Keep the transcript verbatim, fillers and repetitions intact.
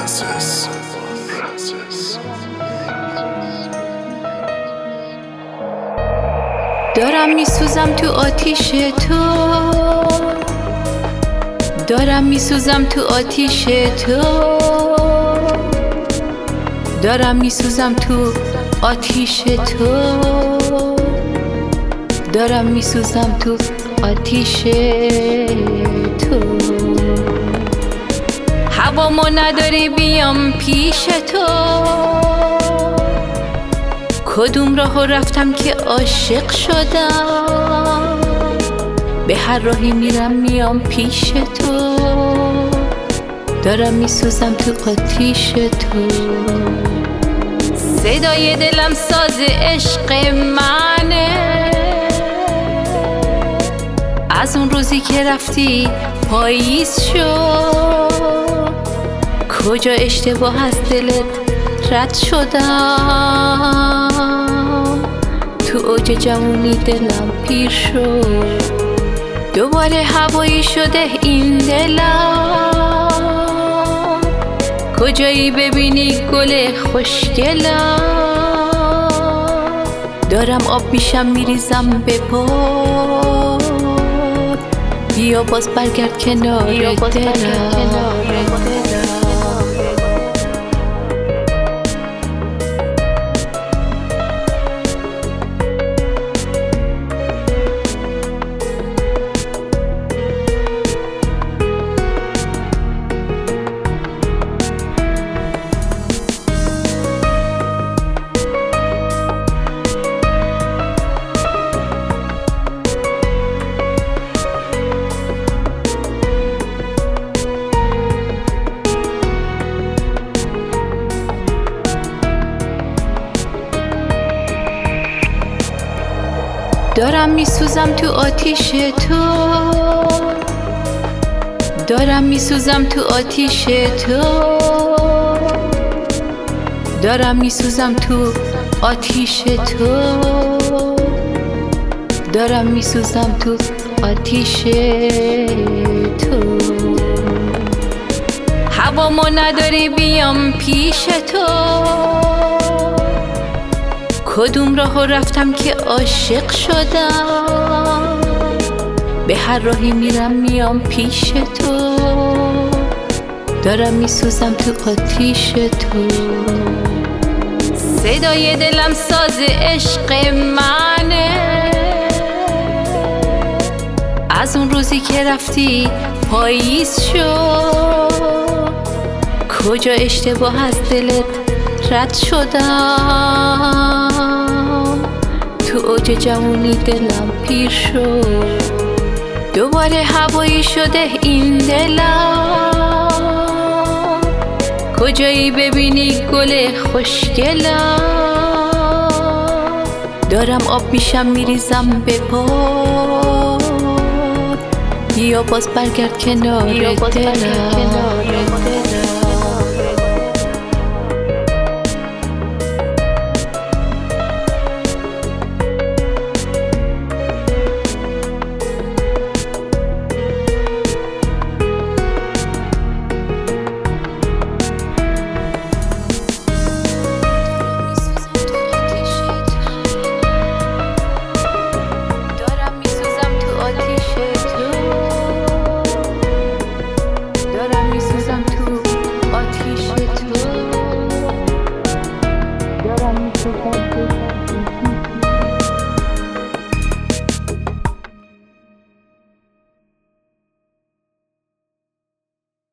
Francis. دارم میسوزم تو آتیش تو، دارم میسوزم تو آتیش تو، دارم میسوزم تو آتیش تو، دارم میسوزم تو آتیش تو. هوامو نداری بیام پیش تو، کدوم راهو رفتم که عاشق شدم، به هر راهی میرم میام پیش تو، دارم میسوزم تو آتیش تو. صدای دلم ساز عشق منه، از اون روزی که رفتی پاییز شد، کجا اشتباه از دلت رد شدم، تو اوج جوونی دلم پیر شد، دوباره هوایی شده این دلم، کجایی ببینی گل خوشگلم، دارم آب میشم میریزم به باد، بیا باز برگرد کنار دلم. دارم میسوزم تو آتیش تو، دارم میسوزم تو آتیش تو، دارم میسوزم تو آتیش تو، دارم میسوزم تو آتیش تو. هوامو نداری بیام پیش تو، کدوم راهو رفتم که عاشق شدم، به هر راهی میرم میام پیش تو، دارم میسوزم تو آتیش تو. صدای دلم ساز عشق منه، از اون روزی که رفتی پاییز شد، کجا اشتباه از دلت رد شدم، تو اوج جوونی دلم پیر شد، دوباره هوایی شده این دلم، کجایی ببینی گل خوشگلم، دارم آب میشم میریزم به باد، بیا باز برگرد کنار دلم.